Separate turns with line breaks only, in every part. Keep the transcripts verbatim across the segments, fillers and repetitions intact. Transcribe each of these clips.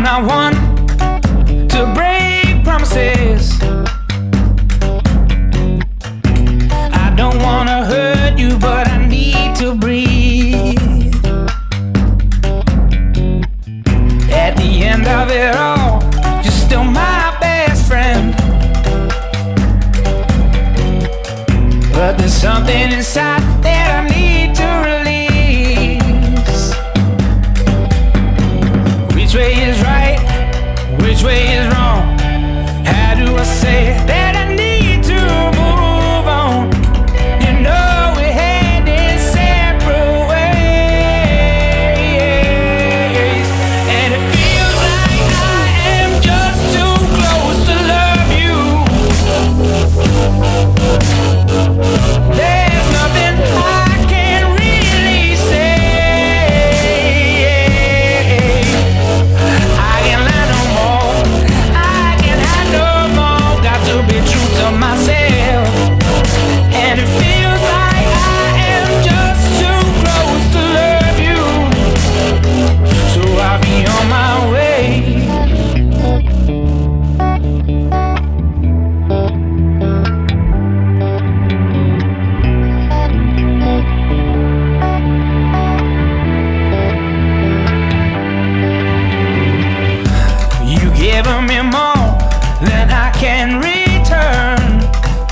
not one to break promises. I don't wanna hurt you, but I need to breathe. At the end of it all, you're still my best friend. But there's something inside that I need to release. Which way is right? Which way is wrong? How do I say that I need to move on? You know we're heading separate ways, and it feels like I am just too close to love you. There's nothing I can really say. I can't lie no more. I can't hide no more. Got to be true to myself. And it feels like I am just too close to love you. So I'll be on my way. You giving me more than I can return.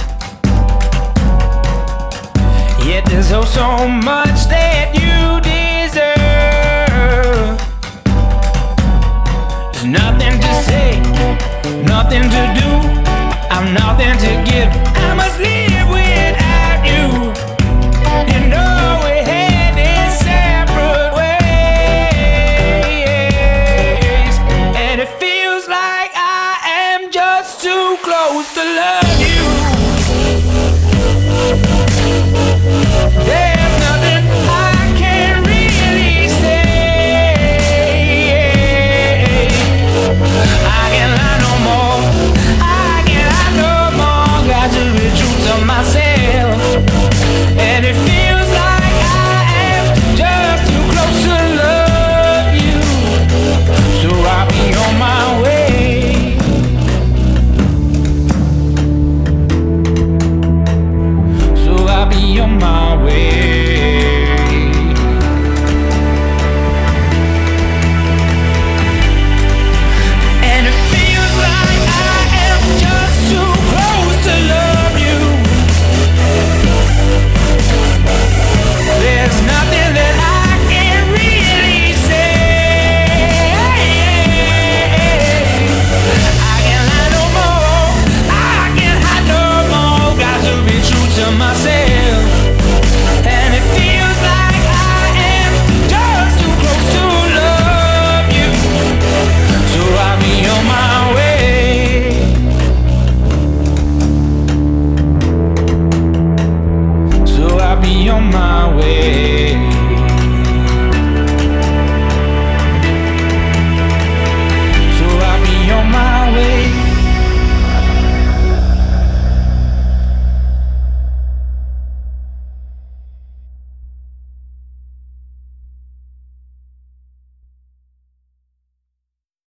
Yet there's oh so much that you deserve. There's nothing to say, nothing to do. I'm nothing to give. I must live without you. You know we're heading separate ways, and it feels like I am just too close to love.